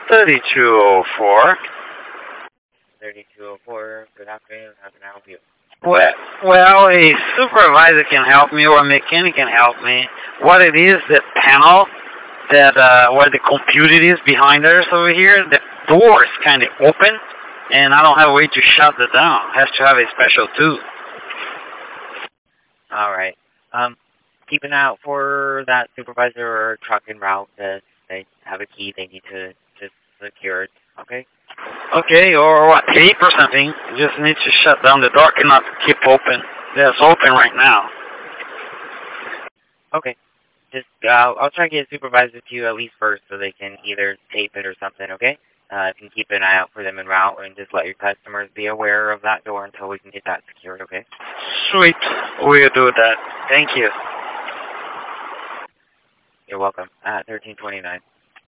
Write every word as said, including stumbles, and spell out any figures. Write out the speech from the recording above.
thirty-two oh four. thirty-two oh four, good afternoon, how can I help you? Well, well, a supervisor can help me or a mechanic can help me. What it is, that panel, that uh, where the computer is behind us over here, the door is kind of open, and I don't have a way to shut it down. It has to have a special tool. Alright, um, keep an eye out for that supervisor or truck en route. Uh, they have a key they need to just secure it, okay? Okay, or what, tape or something. You just need to shut down the door, cannot keep open. It's open right now. Okay, just, uh, I'll try to get a supervisor to you at least first so they can either tape it or something, okay? Uh, you can keep an eye out for them en route and just let your customers be aware of that door until we can get that secured, okay? Sweet. We'll do that. Thank you. You're welcome. Uh, thirteen twenty-nine.